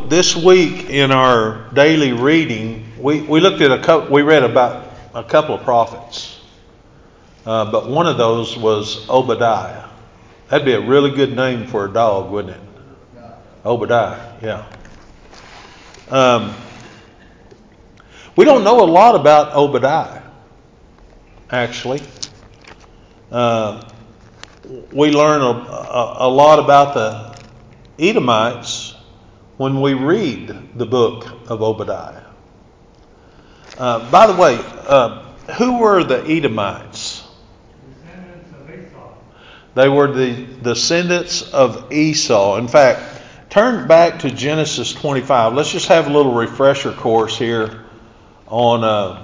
this week in our daily reading, we looked at we read about a couple of prophets, but one of those was Obadiah. That'd be a really good name for a dog, wouldn't it? Obadiah, yeah. We don't know a lot about Obadiah, actually. We learn a lot about the Edomites when we read the book of Obadiah. By the way, who were the Edomites? Descendants of Esau. They were the descendants of Esau. In fact, turn back to Genesis 25. Let's just have a little refresher course here on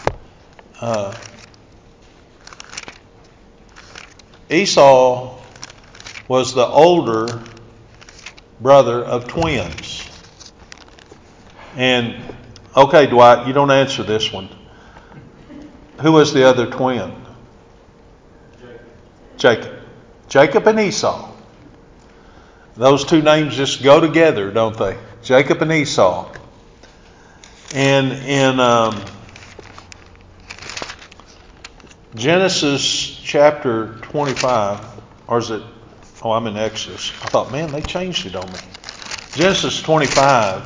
Esau was the older brother of twins. And, okay, Dwight, you don't answer this one. Who was the other twin? Jacob. Jacob and Esau. Those two names just go together, don't they? Jacob and Esau. And in Genesis chapter 25, or is it? Oh, I'm in Exodus. I thought, man, they changed it on me. Genesis 25,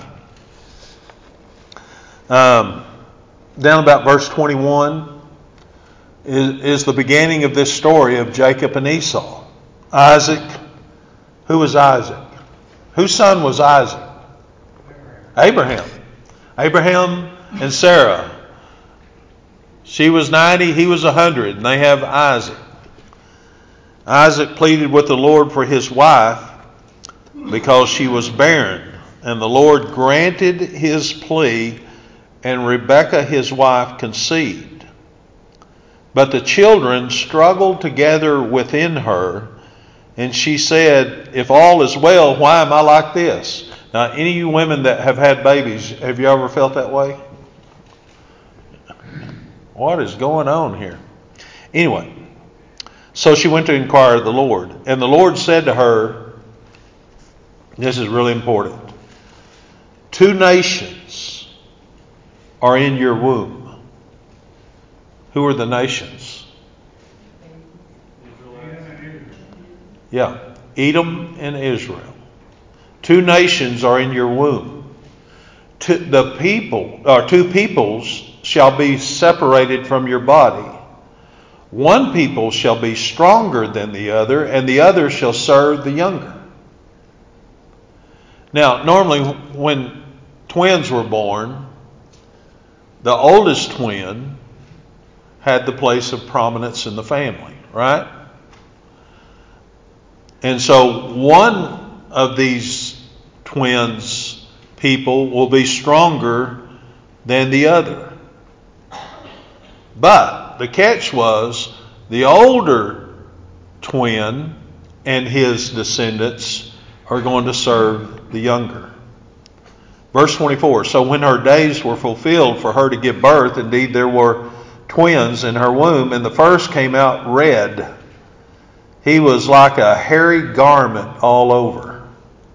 down about verse 21, is the beginning of this story of Jacob and Esau. Isaac. Who was Isaac? Whose son was Isaac? Abraham. Abraham and Sarah. She was 90, he was 100, and they have Isaac. Isaac pleaded with the Lord for his wife because she was barren, and the Lord granted his plea, and Rebekah, his wife, conceived. But the children struggled together within her, and she said, "If all is well, why am I like this?" Now, any of you women that have had babies, have you ever felt that way? What is going on here? Anyway, so she went to inquire of the Lord. And the Lord said to her, this is really important, 2 nations are in your womb. Who are the nations? Yeah, Edom and Israel. 2 nations are in your womb. 2 peoples shall be separated from your body. One people shall be stronger than the other, and the other shall serve the younger. Now, normally when twins were born, the oldest twin had the place of prominence in the family, right? And so one of these twins people will be stronger than the other. But the catch was the older twin and his descendants are going to serve the younger. Verse 24, so when her days were fulfilled for her to give birth, indeed there were twins in her womb, and the first came out red. He was like a hairy garment all over.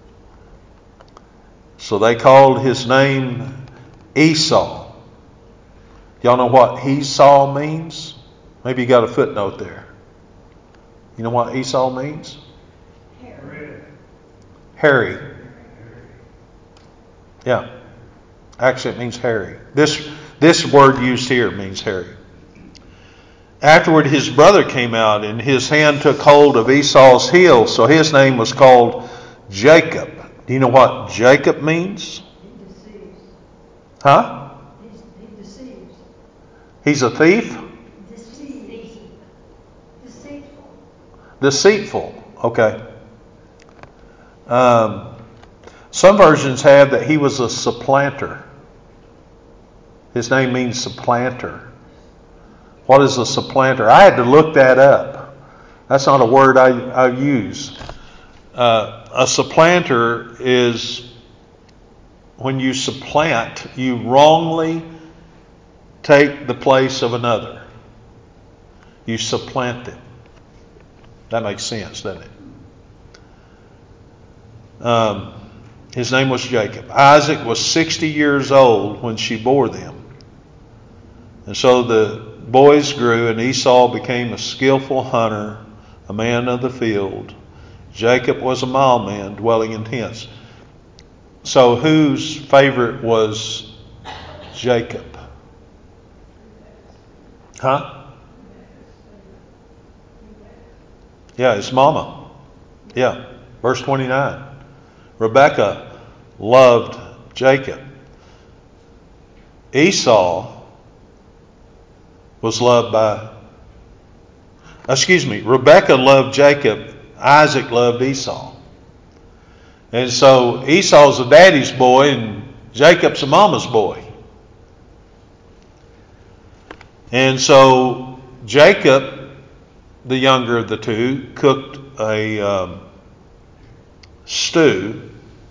So they called his name Esau. Y'all know what Esau means? Maybe you got a footnote there. You know what Esau means? Hairy. Yeah. Actually, it means hairy. This word used here means hairy. Afterward, his brother came out, and his hand took hold of Esau's heel, so his name was called Jacob. Do you know what Jacob means? He deceives. Huh? He deceives. He's a thief? Deceitful. Deceitful. Okay. Some versions have that he was a supplanter. His name means supplanter. What is a supplanter? I had to look that up. That's not a word I use. A supplanter is when you supplant, you wrongly take the place of another. You supplant them. That makes sense, doesn't it? His name was Jacob. Isaac was 60 years old when she bore them. And so the boys grew, and Esau became a skillful hunter, a man of the field. Jacob was a mild man, dwelling in tents. So whose favorite was Jacob? Huh? Yeah, his mama. Yeah, verse 29. Rebekah loved Jacob. Esau was loved by, Rebekah loved Jacob. Isaac loved Esau. And so Esau's a daddy's boy and Jacob's a mama's boy. And so Jacob, the younger of the two, cooked a stew.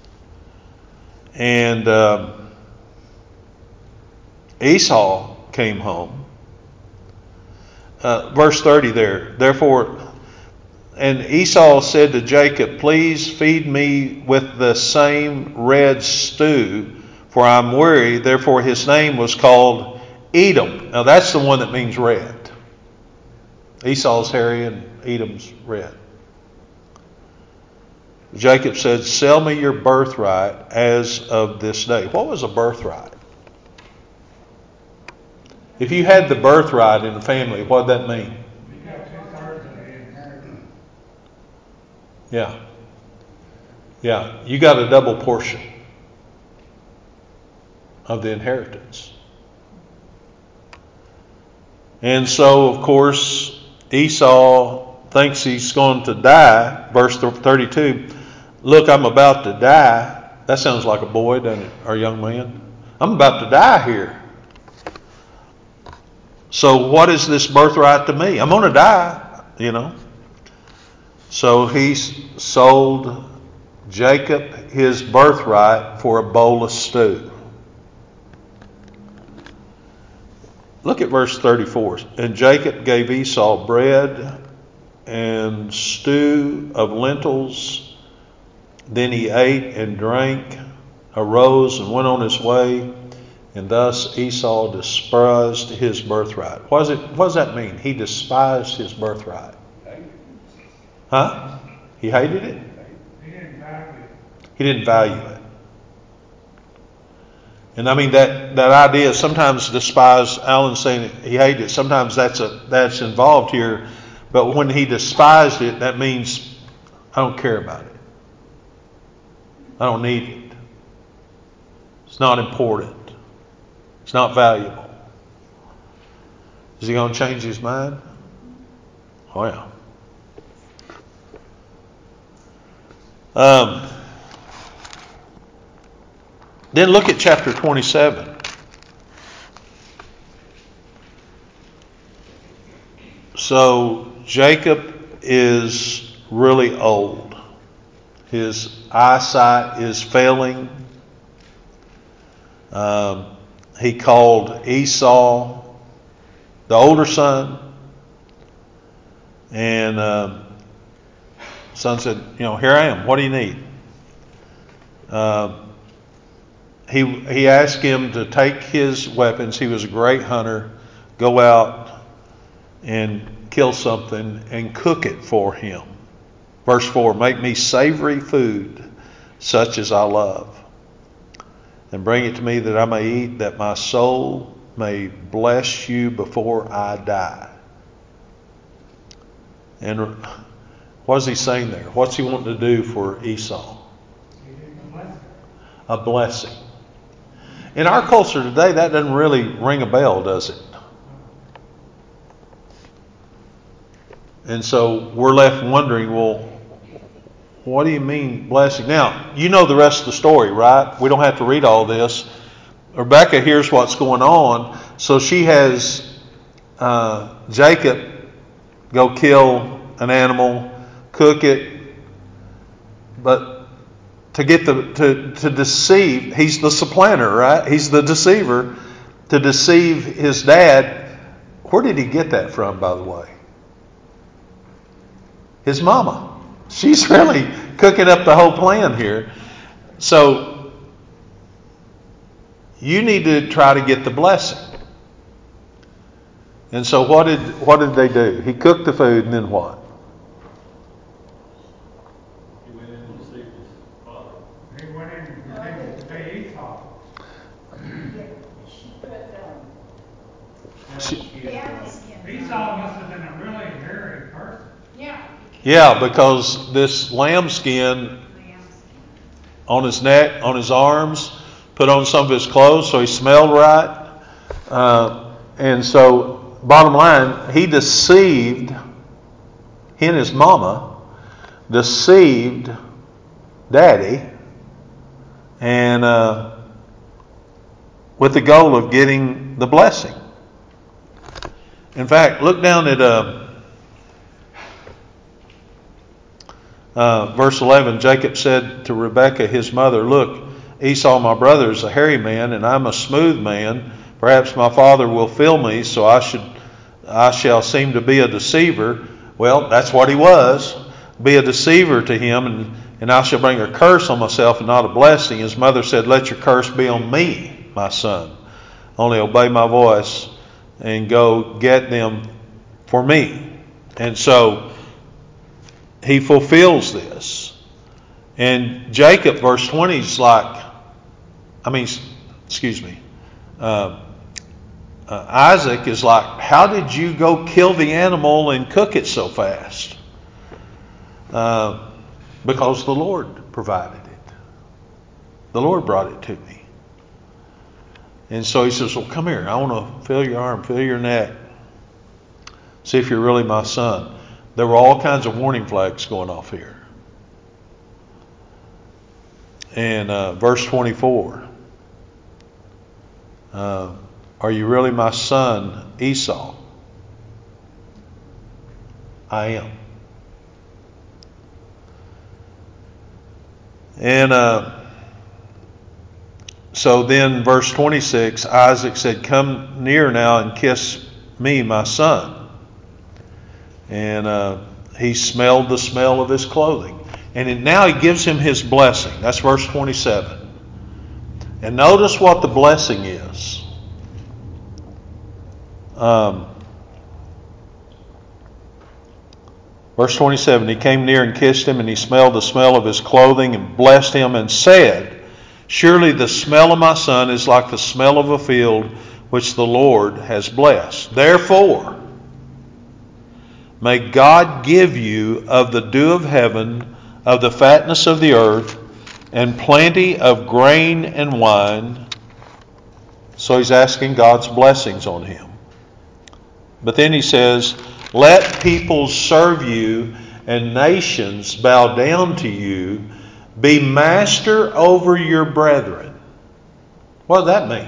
And Esau came home. Verse 30 there. Therefore, and Esau said to Jacob, please feed me with the same red stew, for I'm weary. Therefore his name was called Edom. Now that's the one that means red. Esau's hairy and Edom's red. Jacob said, sell me your birthright as of this day. What was a birthright? If you had the birthright in the family, what did that mean? You got 2/3 of the inheritance. Yeah, you got a double portion of the inheritance. And so, of course, Esau thinks he's going to die. Verse 32, look, I'm about to die. That sounds like a boy, doesn't it? Or a young man. I'm about to die here. So what is this birthright to me? I'm going to die, So he sold Jacob his birthright for a bowl of stew. Look at verse 34. And Jacob gave Esau bread and stew of lentils. Then he ate and drank, arose and went on his way. And thus Esau despised his birthright. What does that mean? He despised his birthright. Huh? He hated it? He didn't value it. He didn't value it. And I mean that idea, sometimes despise, Alan's saying he hated it. Sometimes that's involved here. But when he despised it, that means I don't care about it. I don't need it. It's not important. It's not valuable. Is he going to change his mind? Oh, yeah. Then look at chapter 27. So Jacob is really old. His eyesight is failing. He called Esau the older son. And son said, here I am. What do you need? He asked him to take his weapons. He was a great hunter. Go out and kill something and cook it for him. Verse 4, make me savory food such as I love. And bring it to me that I may eat, that my soul may bless you before I die. And what is he saying there? What's he wanting to do for Esau? A blessing. In our culture today, that doesn't really ring a bell, does it? And so we're left wondering, well, what do you mean blessing? Now, you know the rest of the story, right? We don't have to read all this. Rebekah hears what's going on. So she has Jacob go kill an animal, cook it, but to get to deceive, he's the supplanter, right? He's the deceiver, to deceive his dad. Where did he get that from, by the way? His mama. She's really cooking up the whole plan here. So you need to try to get the blessing. And so what did they do? He cooked the food, and then what? He went in and deceived his father. He went in and pretended to be Esau. Esau must have been a really hairy person. Yeah, because this lamb skin on his neck, on his arms, put on some of his clothes so he smelled right. And so, bottom line, he and his mama deceived Daddy, and with the goal of getting the blessing. In fact, look down at verse 11. Jacob said to Rebekah, his mother, "Look, Esau, my brother, is a hairy man, and I'm a smooth man. Perhaps my father will fill me, so I shall seem to be a deceiver." Well, that's what he was. Be a deceiver to him, and I shall bring a curse on myself and not a blessing. His mother said, "Let your curse be on me, my son. Only obey my voice and go get them for me." And so he fulfills this. And Jacob, verse 20, is Isaac is like, "How did you go kill the animal and cook it so fast?" Because the Lord provided it. The Lord brought it to me. And so he says, "Well, come here. I want to feel your arm, feel your neck. See if you're really my son." There were all kinds of warning flags going off here. And verse 24. "Are you really my son, Esau?" "I am." And so then verse 26, Isaac said, "Come near now and kiss me, my son." And he smelled the smell of his clothing. And now he gives him his blessing. That's verse 27. And notice what the blessing is. Verse 27, he came near and kissed him, and he smelled the smell of his clothing and blessed him and said, "Surely the smell of my son is like the smell of a field which the Lord has blessed. Therefore, may God give you of the dew of heaven, of the fatness of the earth, and plenty of grain and wine." So he's asking God's blessings on him. But then he says, "Let peoples serve you and nations bow down to you. Be master over your brethren." What does that mean?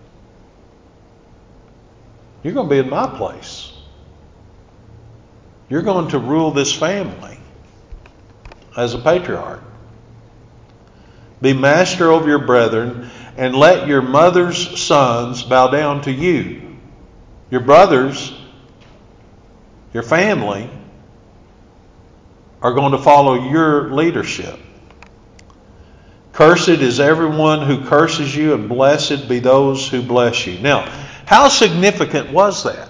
You're going to be in my place. You're going to rule this family as a patriarch. "Be master over your brethren, and let your mother's sons bow down to you." Your brothers, your family, are going to follow your leadership. "Cursed is everyone who curses you, and blessed be those who bless you." Now, how significant was that?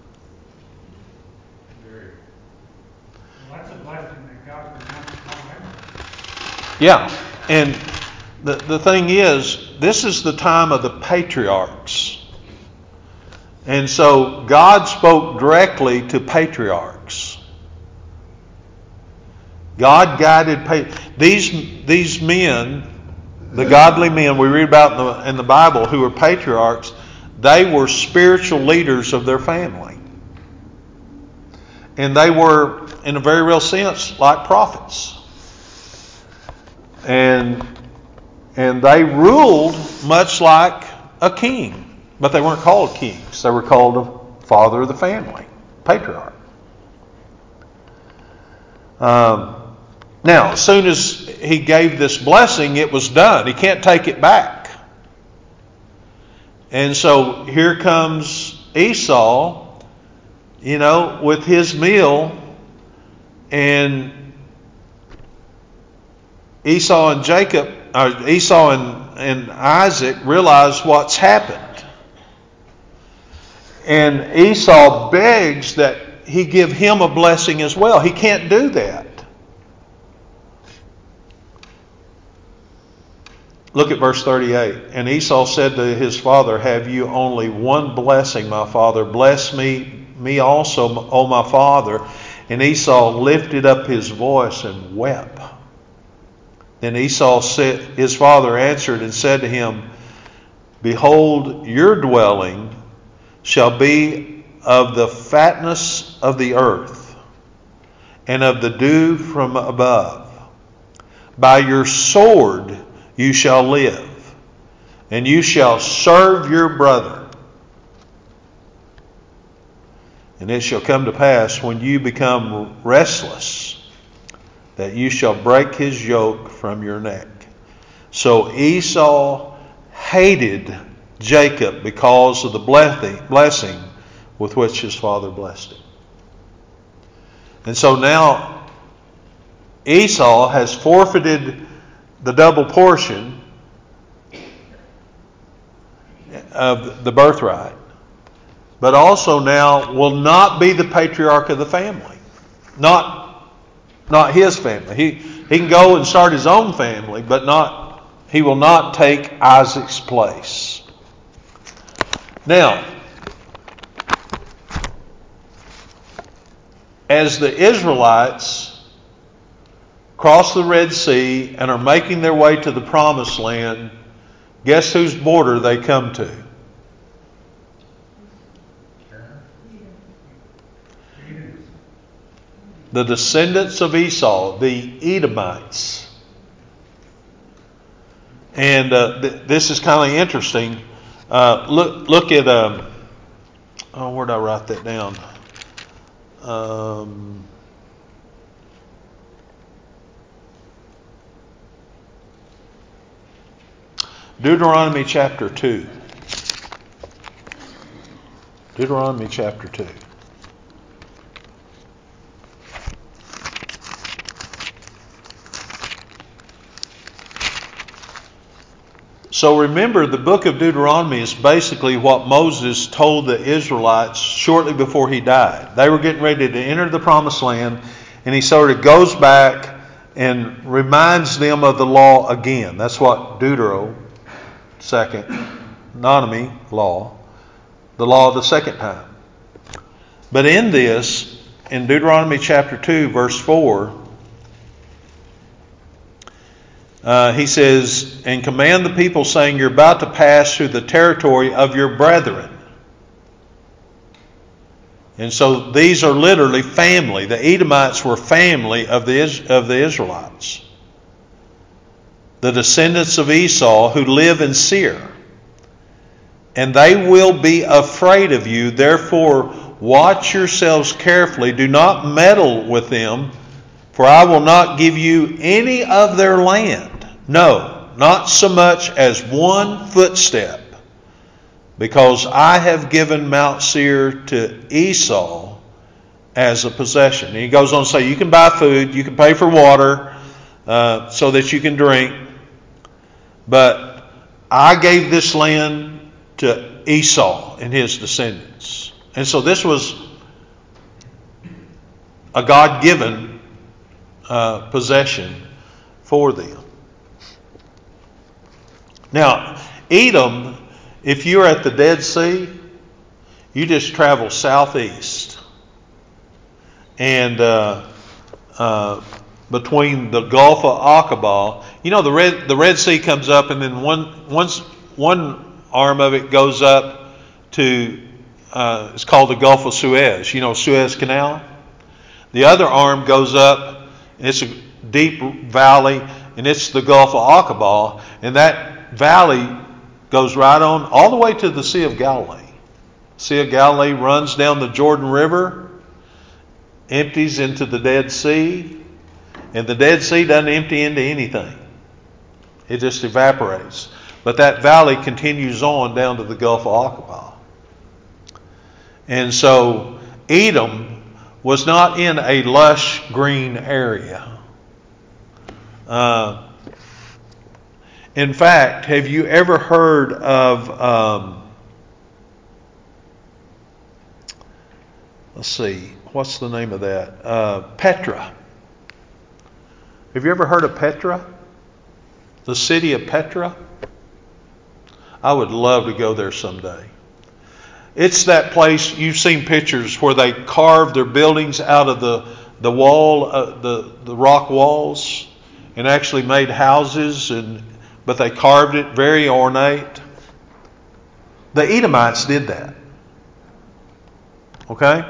Well, that's a blessing that God pronounced upon them. Yeah, and the thing is, this is the time of the patriarchs. And so God spoke directly to patriarchs. God guided these men, the godly men we read about in the Bible who were patriarchs. They were spiritual leaders of their family. And they were, in a very real sense, like prophets. And they ruled much like a king. But they weren't called kings. They were called the father of the family, patriarch. Now, as soon as he gave this blessing, it was done. He can't take it back. And so here comes Esau, with his meal. And Esau and Jacob Esau and Isaac realize what's happened. And Esau begs that he give him a blessing as well. He can't do that. Look at verse 38. And Esau said to his father, "Have you only one blessing, my father? Bless me also, O my father." And Esau lifted up his voice and wept. Then Esau said, his father answered and said to him, "Behold, your dwelling shall be of the fatness of the earth, and of the dew from above. By your sword you shall live, and you shall serve your brother. And it shall come to pass, when you become restless, that you shall break his yoke from your neck." So Esau hated Jacob because of the blessing with which his father blessed him. And so now Esau has forfeited the double portion of the birthright, but also now will not be the patriarch of the family. Not his family. He can go and start his own family, but he will not take Isaac's place. Now, as the Israelites cross the Red Sea and are making their way to the Promised Land, guess whose border they come to? The descendants of Esau, the Edomites. And this is kind of interesting. Look at, where did I write that down? Deuteronomy chapter 2. Deuteronomy chapter 2. So remember, the book of Deuteronomy is basically what Moses told the Israelites shortly before he died. They were getting ready to enter the Promised Land, and he sort of goes back and reminds them of the law again. That's what Deuteronomy law, the law of the second time. But in this, in Deuteronomy chapter 2, verse 4, he says, "And command the people, saying, you're about to pass through the territory of your brethren." And so these are literally family. The Edomites were family of the Israelites. The descendants of Esau who live in Seir. "And they will be afraid of you. Therefore, watch yourselves carefully. Do not meddle with them. For I will not give you any of their land. No, not so much as one footstep. Because I have given Mount Seir to Esau as a possession." And he goes on to say, you can buy food, you can pay for water, so that you can drink. But I gave this land to Esau and his descendants. And so this was a God-given possession for them. Now, Edom, if you're at the Dead Sea, you just travel southeast. And between the Gulf of Aqaba, you know, the Red Sea comes up, and then one arm of it goes up to, it's called the Gulf of Suez. You know, Suez Canal? The other arm goes up, and it's a deep valley, and it's the Gulf of Aqaba, and that valley goes right on all the way to the Sea of Galilee. Sea of Galilee runs down the Jordan River, empties into the Dead Sea, and the Dead Sea doesn't empty into anything. It just evaporates. But that valley continues on down to the Gulf of Aqaba. And so Edom was not in a lush green area. In fact, have you ever heard of, let's see, what's the name of that? Petra. Have you ever heard of Petra? The city of Petra? I would love to go there someday. It's that place, you've seen pictures where they carved their buildings out of the wall, the rock walls, and actually made houses, but they carved it very ornate. The Edomites did that. Okay?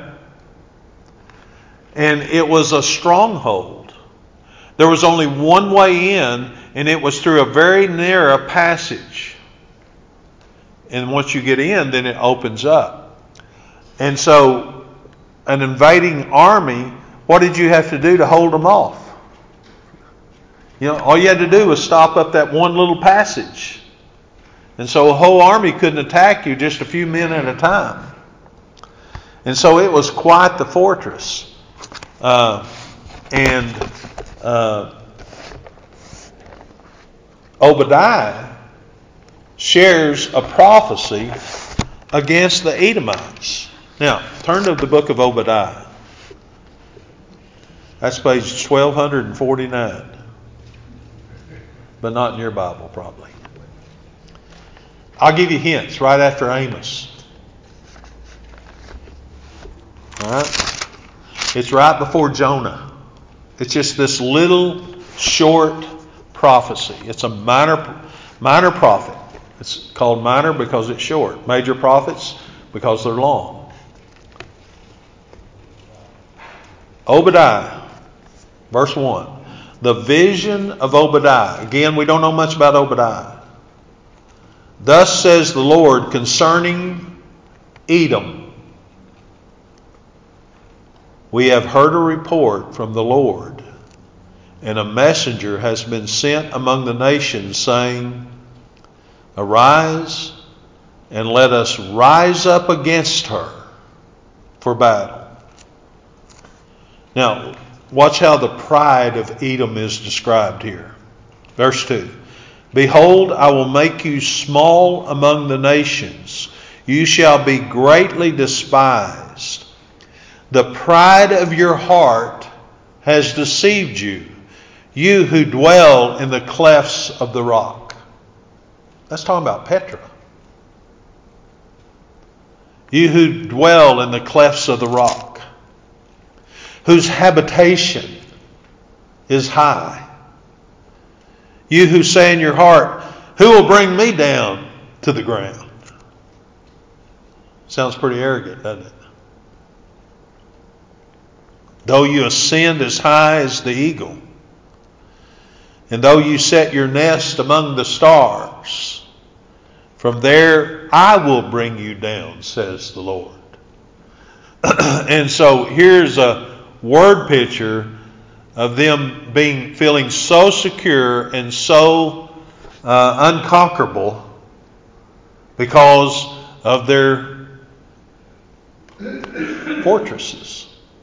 And it was a stronghold. There was only one way in, and it was through a very narrow passage. And once you get in, then it opens up. And so, an invading army, what did you have to do to hold them off? All you had to do was stop up that one little passage. And so a whole army couldn't attack you, just a few men at a time. And so it was quite the fortress. Obadiah shares a prophecy against the Edomites. Now, turn to the book of Obadiah. That's page 1249. But not in your Bible, probably. I'll give you hints right after Amos. All right? It's right before Jonah. It's just this little short prophecy. It's a minor prophet. It's called minor because it's short. Major prophets because they're long. Obadiah, verse 1. The vision of Obadiah. Again, we don't know much about Obadiah. Thus says the Lord concerning Edom. We have heard a report from the Lord, and a messenger has been sent among the nations, saying, Arise, and let us rise up against her for battle. Now, watch how the pride of Edom is described here. Verse 2. Behold, I will make you small among the nations. You shall be greatly despised. The pride of your heart has deceived you, you who dwell in the clefts of the rock. That's talking about Petra. You who dwell in the clefts of the rock, whose habitation is high. You who say in your heart, who will bring me down to the ground? Sounds pretty arrogant, doesn't it? Though you ascend as high as the eagle, and though you set your nest among the stars, from there I will bring you down, says the Lord. And so here's a word picture of them feeling so secure and so unconquerable because of their fortresses.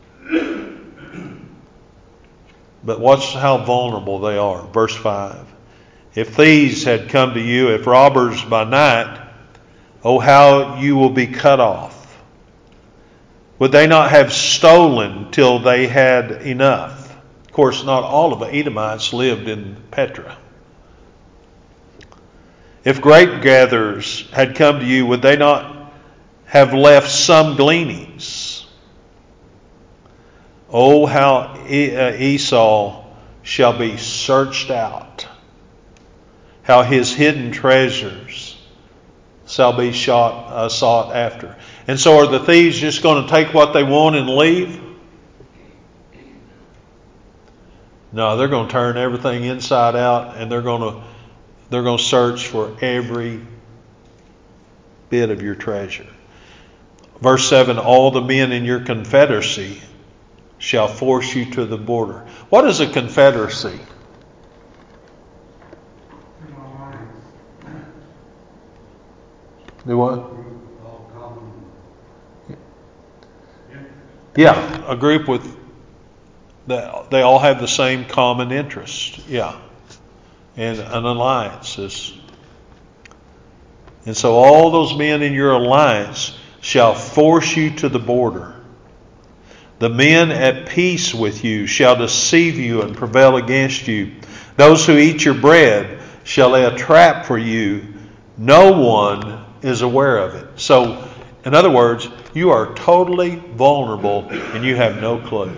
But watch how vulnerable they are. Verse 5. If thieves had come to you, if robbers by night, oh, how you will be cut off. Would they not have stolen till they had enough? Of course, not all of the Edomites lived in Petra. If grape gatherers had come to you, would they not have left some gleanings? Oh, how Esau shall be searched out. How his hidden treasures shall be sought after. And so are the thieves just going to take what they want and leave? No, they're going to turn everything inside out, and they're going to search for every bit of your treasure. Verse 7, all the men in your confederacy shall force you to the border. What is a confederacy? Do what? Yeah, a group with that they all have the same common interest. Yeah. and alliances. And so all those men in your alliance shall force you to the border. The men at peace with you shall deceive you and prevail against you. Those who eat your bread shall lay a trap for you. No one is aware of it. So, in other words, you are totally vulnerable and you have no clue.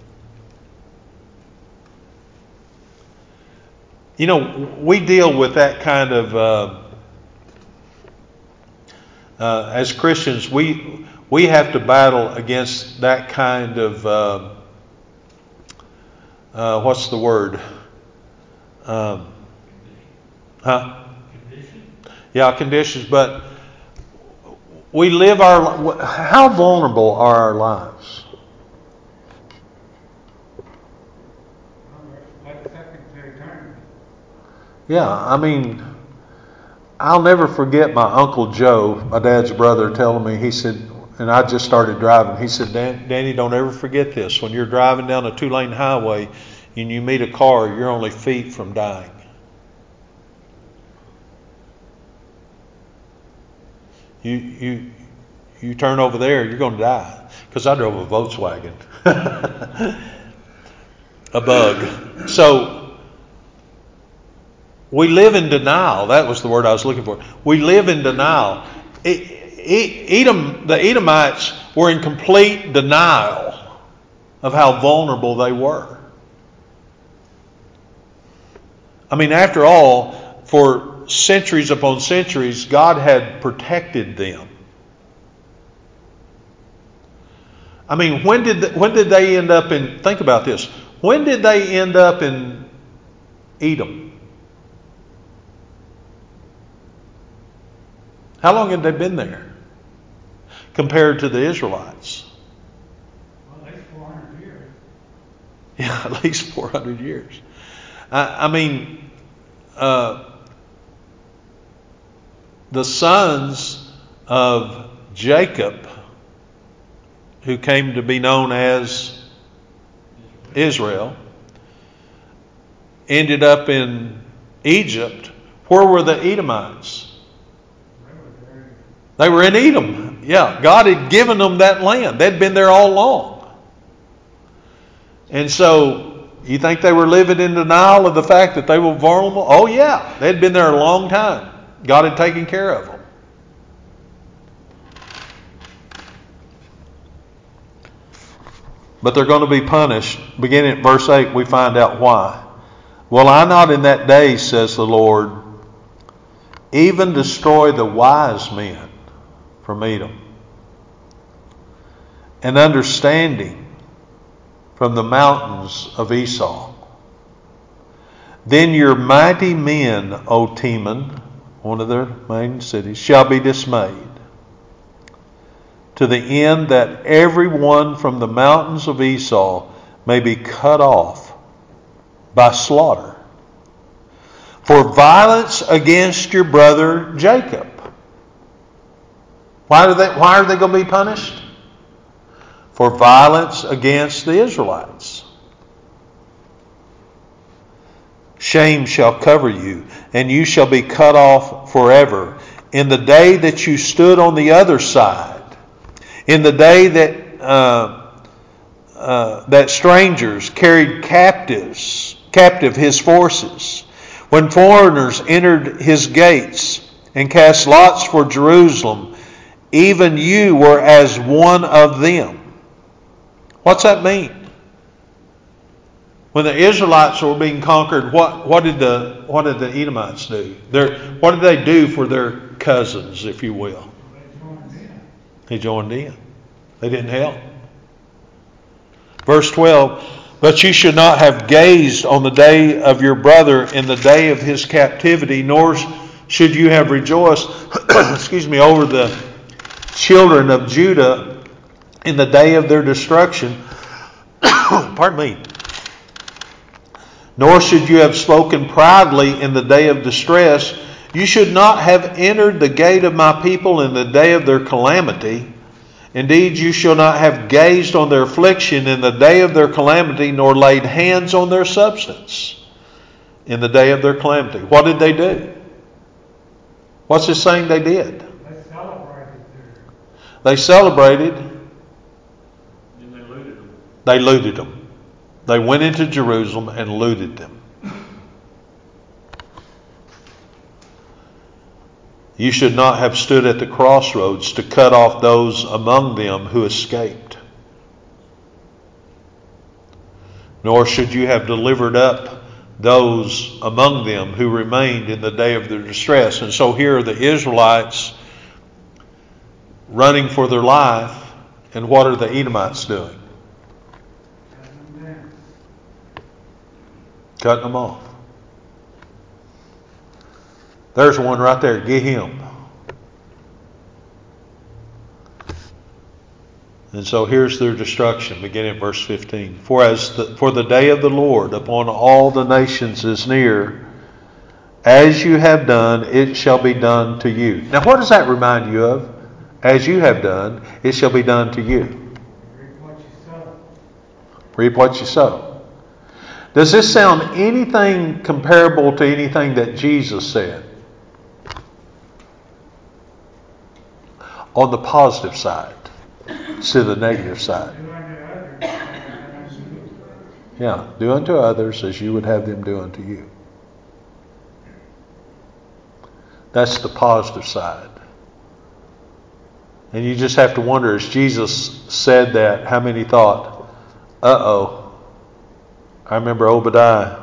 You know, we deal with that kind of, as Christians, we have to battle against that kind of, what's the word? Yeah, conditions. But we live how vulnerable are our lives? Like second to eternity. Yeah, I mean, I'll never forget my Uncle Joe, my dad's brother, telling me, he said, and I just started driving, he said, Danny, don't ever forget this. When you're driving down a 2-lane highway and you meet a car, you're only feet from dying. You turn over there, you're going to die. Because I drove a Volkswagen. A Bug. So, we live in denial. That was the word I was looking for. We live in denial. The Edomites were in complete denial of how vulnerable they were. I mean, after all, for centuries upon centuries, God had protected them. I mean, when did they end up in, think about this, when did they end up in Edom? How long had they been there compared to the Israelites? Well, at least 400 years. Yeah, at least 400 years. I mean, the sons of Jacob, who came to be known as Israel, ended up in Egypt. Where were the Edomites? They were in Edom. Yeah, God had given them that land. They'd been there all along. And so, you think they were living in denial of the fact that they were vulnerable? Oh yeah, they'd been there a long time. God had taken care of them. But they're going to be punished. Beginning at verse 8, we find out why. Will I not in that day, says the Lord, even destroy the wise men from Edom, and understanding from the mountains of Esau? Then your mighty men, O Teman, one of their main cities, shall be dismayed, to the end that every one from the mountains of Esau may be cut off by slaughter, for violence against your brother Jacob. Why are they going to be punished? For violence against the Israelites. Shame shall cover you, and you shall be cut off forever. In the day that you stood on the other side, in the day that strangers carried captive his forces, when foreigners entered his gates and cast lots for Jerusalem, even you were as one of them. What's that mean? When the Israelites were being conquered, what did the Edomites do? What did they do for their cousins, if you will? They joined in. They didn't help. Verse 12, but you should not have gazed on the day of your brother in the day of his captivity, nor should you have rejoiced over the children of Judah in the day of their destruction. Pardon me. Nor should you have spoken proudly in the day of distress. You should not have entered the gate of my people in the day of their calamity. Indeed, you shall not have gazed on their affliction in the day of their calamity, nor laid hands on their substance. in the day of their calamity. What did they do? What's this saying they did? They celebrated there. They celebrated. And they looted them. They looted them. They went into Jerusalem and looted them. You should not have stood at the crossroads to cut off those among them who escaped. Nor should you have delivered up those among them who remained in the day of their distress. And so here are the Israelites running for their life. And what are the Edomites doing? Cutting them down. Cutting them off. There's one right there. Get him. And so here's their destruction, beginning at verse 15. For the day of the Lord upon all the nations is near. As you have done, it shall be done to you. Now what does that remind you of? As you have done, it shall be done to you. Reap what you sow. Reap what you sow. Does this sound anything comparable to anything that Jesus said? On the positive side, to the negative side. Do unto others as they have done unto you. Yeah, do unto others as you would have them do unto you. That's the positive side. And you just have to wonder, as Jesus said that, how many thought, uh-oh, I remember Obadiah.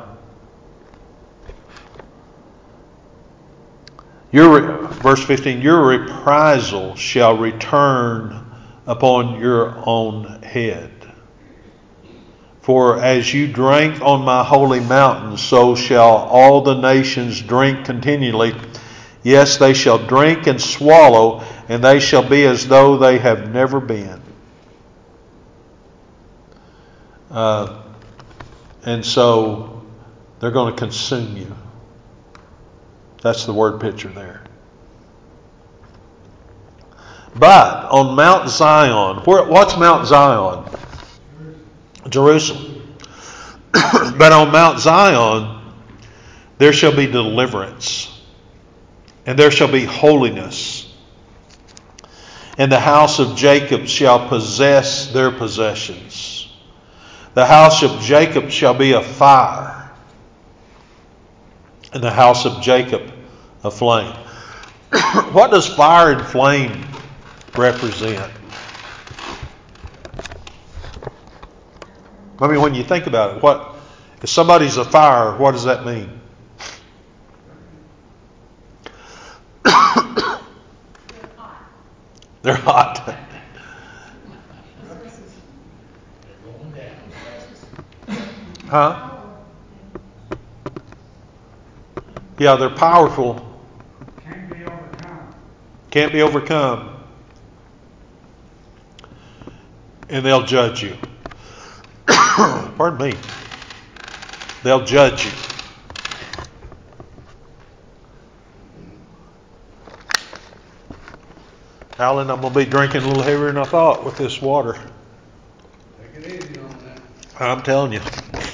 Verse 15, your reprisal shall return upon your own head. For as you drank on my holy mountain, so shall all the nations drink continually. Yes, they shall drink and swallow, and they shall be as though they have never been. And so they're going to consume you. That's the word picture there. But on Mount Zion, what's Mount Zion? Jerusalem. But on Mount Zion, there shall be deliverance, and there shall be holiness. And the house of Jacob shall possess their possessions. The house of Jacob shall be a fire, and the house of Jacob a flame. What does fire and flame represent? I mean, when you think about it, if somebody's a fire, what does that mean? They're hot. Huh? Yeah, they're powerful. Can't be overcome. Can't be overcome. And they'll judge you. Pardon me. They'll judge you. Alan, I'm going to be drinking a little heavier than I thought with this water. Take it easy on that. I'm telling you.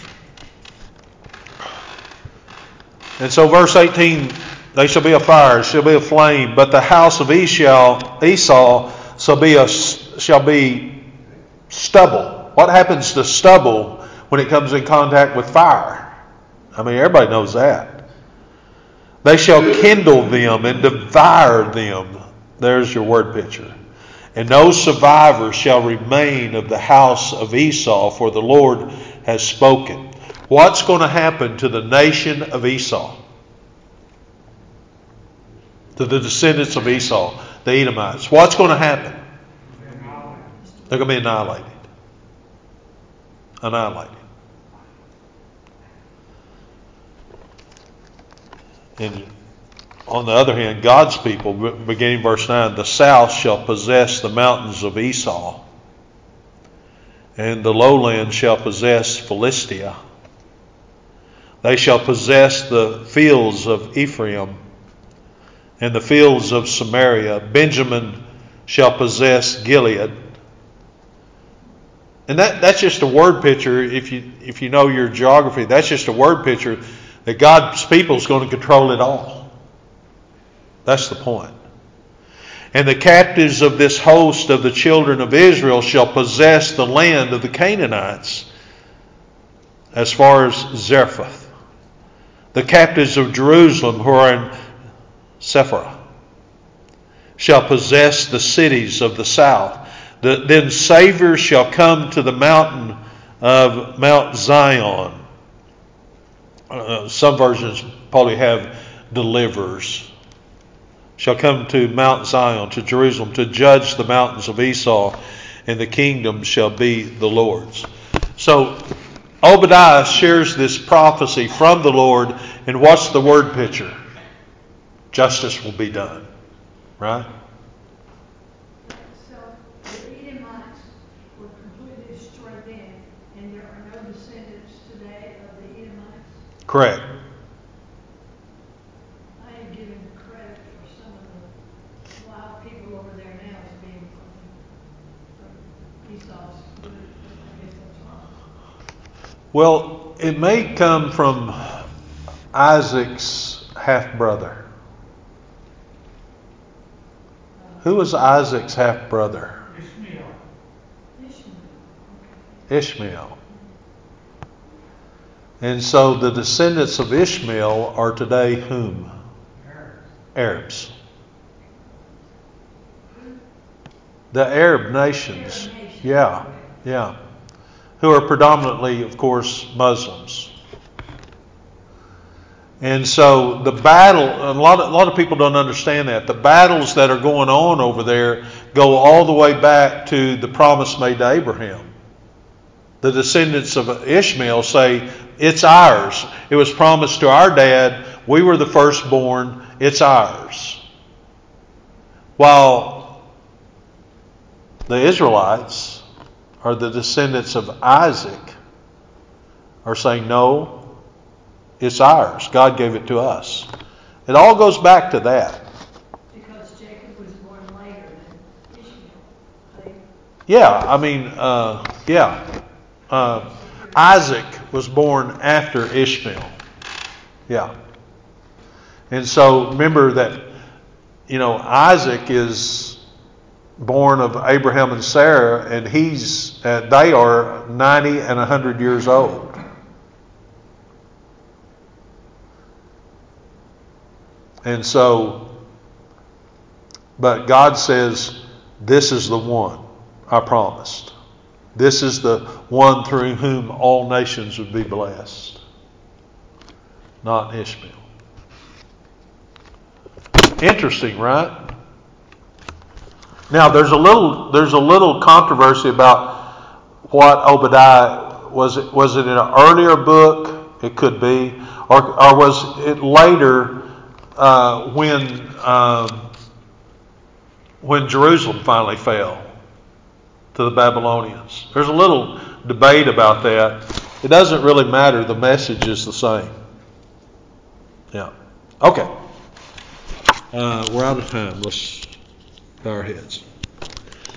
And so verse 18, they shall be a fire, shall be a flame, but the house of Esau shall be stubble. What happens to stubble when it comes in contact with fire? I mean, everybody knows that. They shall kindle them and devour them. There's your word picture. And no survivor shall remain of the house of Esau, for the Lord has spoken. What's going to happen to the nation of Esau? To the descendants of Esau, the Edomites. What's going to happen? They're going to be annihilated. Annihilated. And on the other hand, God's people, beginning verse 9, the south shall possess the mountains of Esau, and the lowland shall possess Philistia. They shall possess the fields of Ephraim and the fields of Samaria. Benjamin shall possess Gilead. And that's just a word picture. If you know your geography, that's just a word picture. That God's people is going to control it all. That's the point. And the captives of this host of the children of Israel shall possess the land of the Canaanites as far as Zarephath. The captives of Jerusalem who are in Sephirah shall possess the cities of the south. Then saviors shall come to the mountain of Mount Zion. Some versions probably have deliverers. Shall come to Mount Zion, to Jerusalem, to judge the mountains of Esau, and the kingdom shall be the Lord's. So Obadiah shares this prophecy from the Lord, and what's the word picture? Justice will be done. Right? So the Edomites were completely destroyed then, and there are no descendants today of the Edomites. Correct. I am giving credit for some of the wild people over there now as being from Esau's group, but I guess that's wrong. Well, it may come from Isaac's half-brother. Who was Isaac's half-brother? Ishmael. Ishmael. And so the descendants of Ishmael are today whom? Arabs. The Arab nations. Yeah. Who are predominantly, of course, Muslims. And so the battle, a lot of people don't understand that. The battles that are going on over there go all the way back to the promise made to Abraham. The descendants of Ishmael say, it's ours. It was promised to our dad. We were the firstborn. It's ours. While the Israelites, or the descendants of Isaac, are saying, no, it's ours. God gave it to us. It all goes back to that. Because Jacob was born later than Ishmael. Isaac was born after Ishmael. Yeah. And so remember that, Isaac is born of Abraham and Sarah, and they are 90 and 100 years old. And so, but God says, this is the one I promised. This is the one through whom all nations would be blessed. Not Ishmael. Interesting, right? Now there's a little controversy about what Obadiah was. Was it in an earlier book? It could be, or was it later? When Jerusalem finally fell to the Babylonians. There's a little debate about that. It doesn't really matter. The message is the same. Yeah. Okay. We're out of time. Let's bow our heads.